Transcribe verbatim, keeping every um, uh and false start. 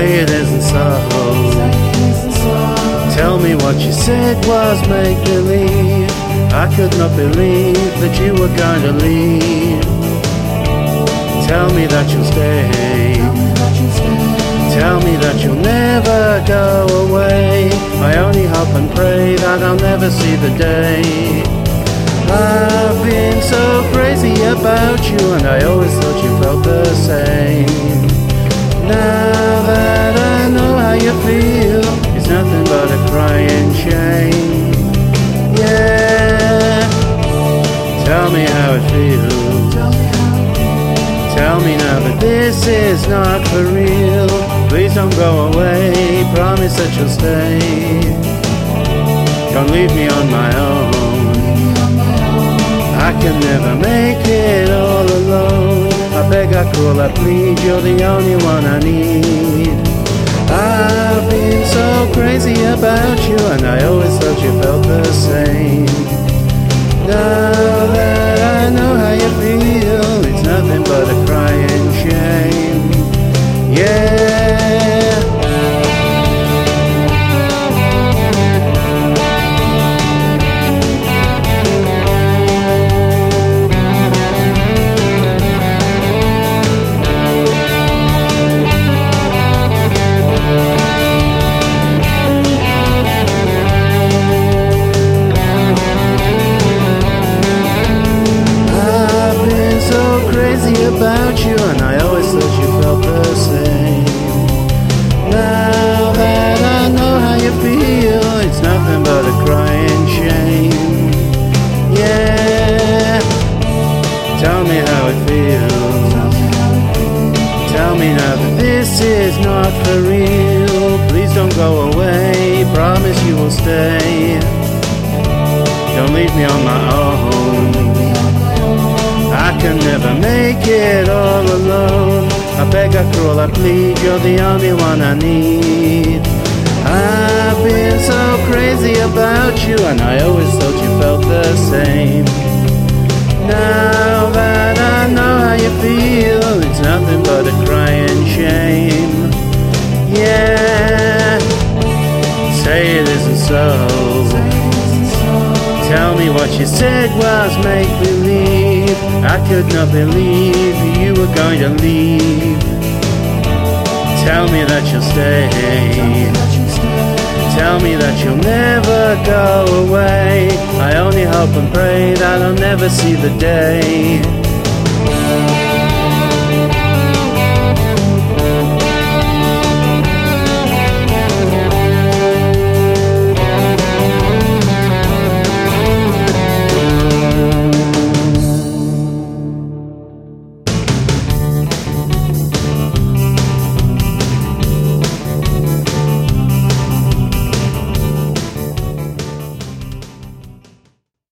Say it isn't so. Tell me what you said was make-believe. I could not believe that you were going to leave. Tell me that you'll stay. Tell me that you'll never go away. I only hope and pray that I'll never see the day. I've been so crazy about you, and I always thought you felt the same. Now that I know how you feel, it's nothing but a crying shame. Yeah, tell me how it feels. Tell me now that this is not for real. Please don't go away, promise that you'll stay. Don't leave me on my own. I can never make it all alone. I beg, I crawl, I plead, you're the only one I need. I've been so crazy about you, and I always thought you felt the same. Now that I know how you feel, it's nothing but a crying shame. Yeah. About you, and I always thought you felt the same. Now that I know how you feel, it's nothing but a crying shame. Yeah, tell me how it feels. Tell me now that this is not for real. Please don't go away, promise you will stay. Don't leave me on my own. I can never make it all alone. I beg, I crawl, I plead, you're the only one I need. I've been so crazy about you, and I always thought you felt the same. Now that I know how you feel, it's nothing but a crying shame. Yeah, say it isn't so. Tell me what you said was make-believe. I could not believe you were going to leave. Tell me that you'll stay. Tell me that you'll never go away. I only hope and pray that I'll never see the day.